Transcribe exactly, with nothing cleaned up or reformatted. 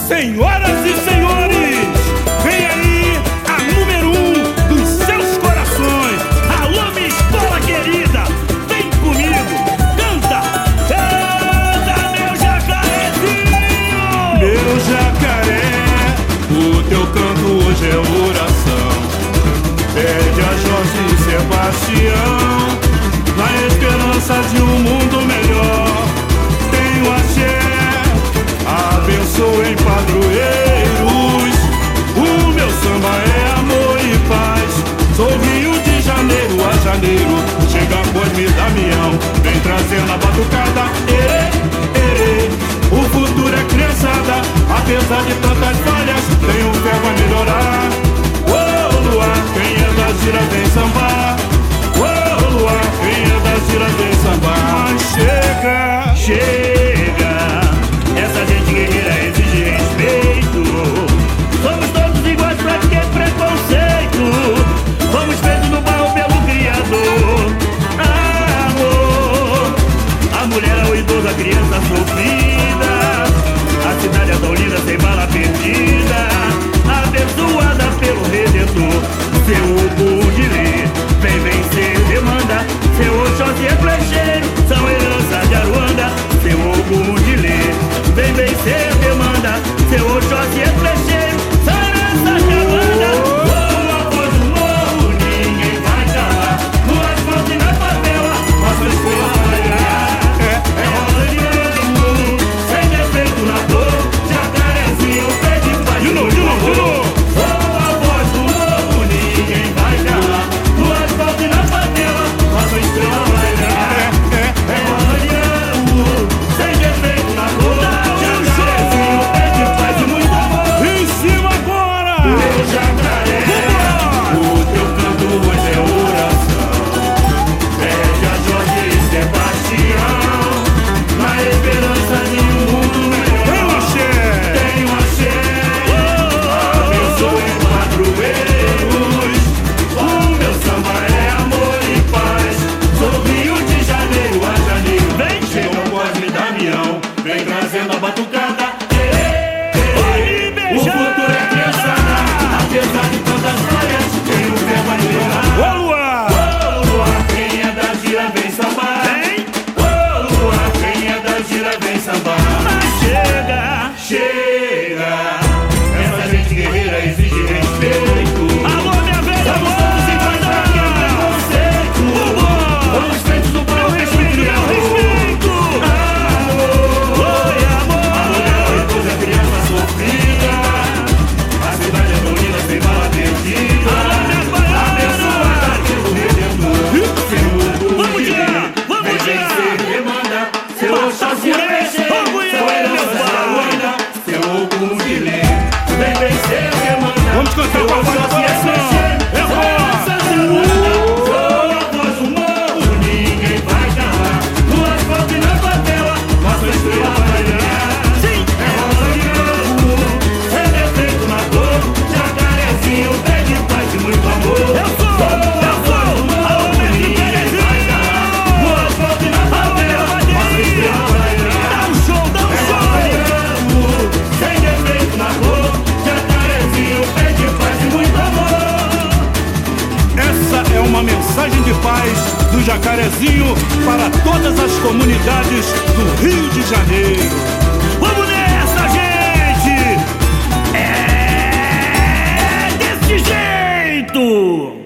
Senhoras e senhores, vem aí a número um dos seus corações. Alô, minha escola querida, vem comigo, canta, canta, meu jacarezinho. Meu jacaré, o teu canto hoje é oração. Pede a Jorge e Sebastião, na esperança de um mundo melhor. Tenho axé, abençoe padroeiros. O meu samba é amor e paz. Sou Rio de Janeiro a janeiro. Chega Cosme Damião, vem trazendo a batucada. Erê, erê, o futuro é criançada. Apesar de tantas falhas, tenho fé, vai melhorar. Ô luar, quem é da gira vem sambar. Ô luar, quem é da gira vem sambar. Mas chega, Chega, essa gente guerreira exige respeito. Somos todos iguais, pra que preconceito? Fomos feitos no barro pelo Criador. Amor, a mulher, o idoso, a criança sofrida. A cidade é tão linda, sem bala perdida, abençoada pelo Redentor. Seu Bundilê, vem vencer, demanda. Seu Oxóssi é flecheiro, são herança de Aruanda. Seu Bundilê, vem vencer, demanda. Seu Oxóssi é flecheiro, são herança de Aruanda. Uma voz do morro, ninguém vai calar. No asfalto e na favela, nossa estrela vai brilhar. É, é roda de ânimo, sem defeito na dor. Jacarezinho, pede paz. de novo, de novo, de novo. Uma voz do morro, ninguém vai calar. No asfalto e na favela, nossa estrela vai brilhar. É, é, É roda de ânimo, sem defeito na dor. Jacarezinho, pede paz e muito amor. em cima agora! Meu jacaré, o teu canto hoje é oração. Pede a Jorge e Sebastião, na esperança de um mundo melhor. Tem axé! Tenho axé, abençoe padroeiros. O meu samba é amor e paz. Sou Rio de Janeiro a janeiro. Vem, chega o Cosme Damião, vem trazendo a batucada. O futuro é criançada, apesar de tantas falhas, quem o fé vai melhorar. Ô luar! Ô luar, quem é da gira vem sambar. Ô luar, quem é da gira vem sambar. Mas chega, chega, essa gente guerreira exige respeito. Alô, minha velha, somos todos iguais, pra que preconceito? Vamos feitos do pau, respeito, meu respeito. Amor, oi amor, a mulher, o idoso, a criança sofrida. A cidade é tão linda, sem bala perdida. Abençoada pelo Redentor. Seu Bundilê, vem vencer, demanda. Seu Oxóssi é flecheiro, são herança de Aruanda. Seu Bundilê, vem vencer, demanda. Vamos cantar Seu com a voz do Oxóssi é coração. flecheiro, É são boa. herança de Aruanda. Sou a voz do morro, ninguém vai calar. No asfalto e na favela, nossa estrela vai brilhar. É rosa de ânimo, sem defeito na dor. Jacarezinho, pede paz e muito amor. Eu sou, eu sou, alô, ninguém vai calar. No asfalto e na favela, nossa estrela vai brilhar. Dá um show, dá um show. Sem defeito na dor. Jacarezinho, pede paz e muito amor. Essa é uma mensagem de paz do Jacarezinho para todas as comunidades do Rio de Janeiro. Vamos nessa, gente! É desse jeito!